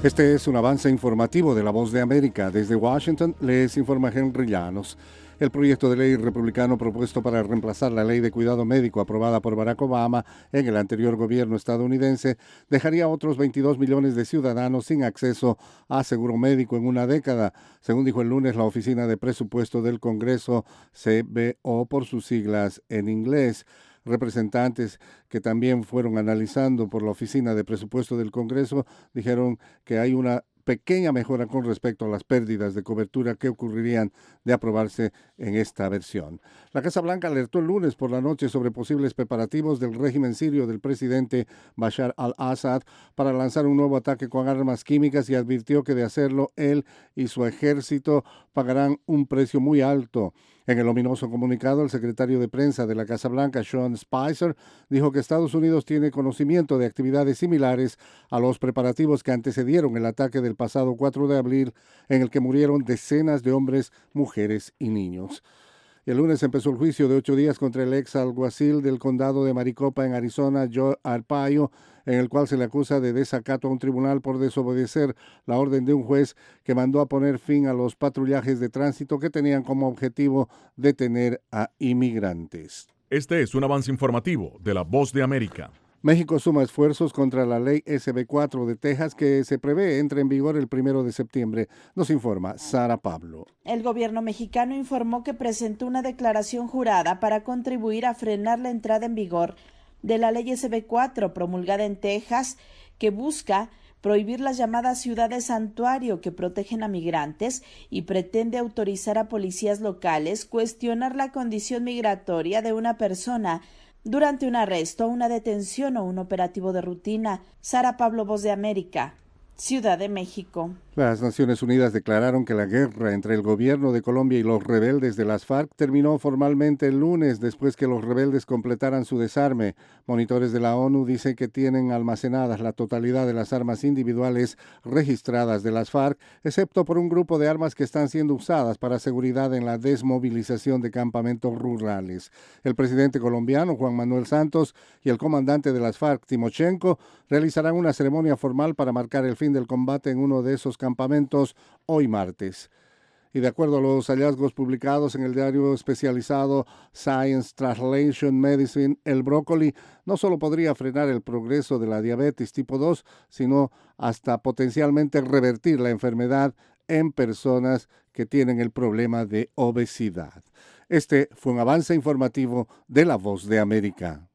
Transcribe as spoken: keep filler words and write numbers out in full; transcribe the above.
Este es un avance informativo de La Voz de América. Desde Washington les informa Henry Llanos. El proyecto de ley republicano propuesto para reemplazar la ley de cuidado médico aprobada por Barack Obama en el anterior gobierno estadounidense dejaría a otros veintidós millones de ciudadanos sin acceso a seguro médico en una década, según dijo el lunes la Oficina de Presupuesto del Congreso, C B O por sus siglas en inglés. Representantes que también fueron analizando por la Oficina de Presupuesto del Congreso dijeron que hay una pequeña mejora con respecto a las pérdidas de cobertura que ocurrirían de aprobarse en esta versión. La Casa Blanca alertó el lunes por la noche sobre posibles preparativos del régimen sirio del presidente Bashar al-Assad para lanzar un nuevo ataque con armas químicas y advirtió que de hacerlo él y su ejército pagarán un precio muy alto. En el ominoso comunicado, el secretario de prensa de la Casa Blanca, Sean Spicer, dijo que Estados Unidos tiene conocimiento de actividades similares a los preparativos que antecedieron el ataque del pasado cuatro de abril, en el que murieron decenas de hombres, mujeres y niños. El lunes empezó el juicio de ocho días contra el ex alguacil del condado de Maricopa en Arizona, Joe Arpaio, en el cual se le acusa de desacato a un tribunal por desobedecer la orden de un juez que mandó a poner fin a los patrullajes de tránsito que tenían como objetivo detener a inmigrantes. Este es un avance informativo de La Voz de América. México suma esfuerzos contra la ley S B cuatro de Texas que se prevé entre en vigor el primero de septiembre. Nos informa Sara Pablo. El gobierno mexicano informó que presentó una declaración jurada para contribuir a frenar la entrada en vigor de la ley S B cuatro promulgada en Texas, que busca prohibir las llamadas ciudades santuario que protegen a migrantes y pretende autorizar a policías locales cuestionar la condición migratoria de una persona durante un arresto, una detención o un operativo de rutina. Sara Pablo, Voz de América, Ciudad de México. Las Naciones Unidas declararon que la guerra entre el gobierno de Colombia y los rebeldes de las FARC terminó formalmente el lunes después que los rebeldes completaran su desarme. Monitores de la ONU dicen que tienen almacenadas la totalidad de las armas individuales registradas de las FARC, excepto por un grupo de armas que están siendo usadas para seguridad en la desmovilización de campamentos rurales. El presidente colombiano, Juan Manuel Santos, y el comandante de las FARC, Timochenko, realizarán una ceremonia formal para marcar el fin del combate en uno de esos campamentos hoy martes. Y de acuerdo a los hallazgos publicados en el diario especializado Science Translation Medicine, el brócoli no solo podría frenar el progreso de la diabetes tipo dos, sino hasta potencialmente revertir la enfermedad en personas que tienen el problema de obesidad. Este fue un avance informativo de La Voz de América.